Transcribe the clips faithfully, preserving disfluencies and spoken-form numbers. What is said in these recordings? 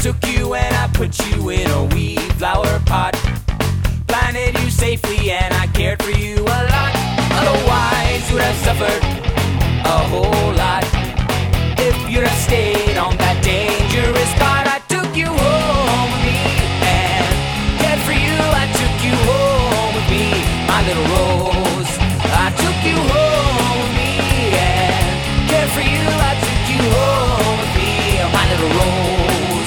took you and I put you in a wee flower pot. Planted you safely and I cared for you a lot. Otherwise you'd have suffered a whole lot if you'd have stayed on that dangerous spot. I took you home with me and cared for you. I took you home with me, my little rose. I took you home with me and cared for you. I took you home with me, my little rose.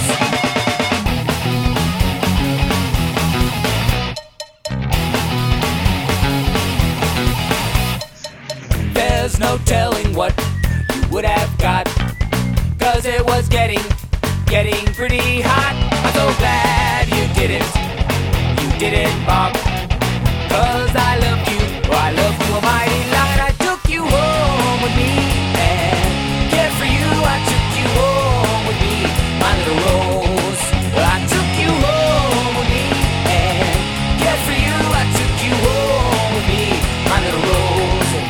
There's no telling what you would have got, 'cause it was getting, getting pretty hot. I'm so glad you didn't, you didn't balk, 'cause I love you, oh, I love you a mighty lot. I took you home with me and cared for you. I took you home with me, my little rose. I took you home with me and cared for you. I took you home with me, my little rose.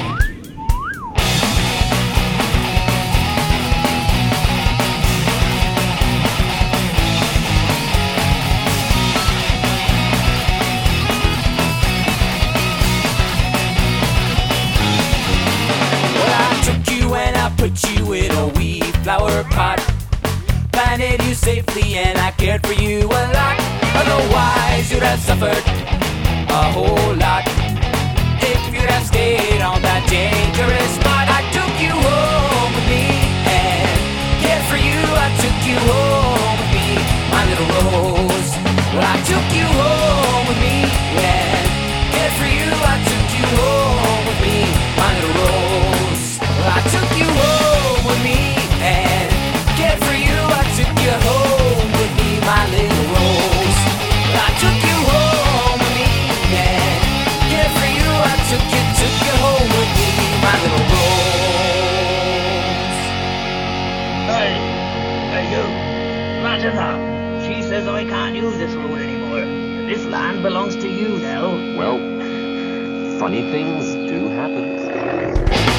Put you in a wee flower pot. Planted you safely and I cared for you a lot. Otherwise you'd have suffered a whole lot if you'd have stayed on that dangerous spot. I took you home with me and cared for you. I took you home with me, my little rose. Well, I took you home with me and cared for you. I took you home with me, my little rose. Well, I took you home with me and cared for you. I took you home with me, my little rose. Well, I took you home with me and cared for you. I took you, took you home with me, my little rose. Hey, hey you, imagine that. She says I can't use this road anymore. This land belongs to you now. Well, funny things do happen.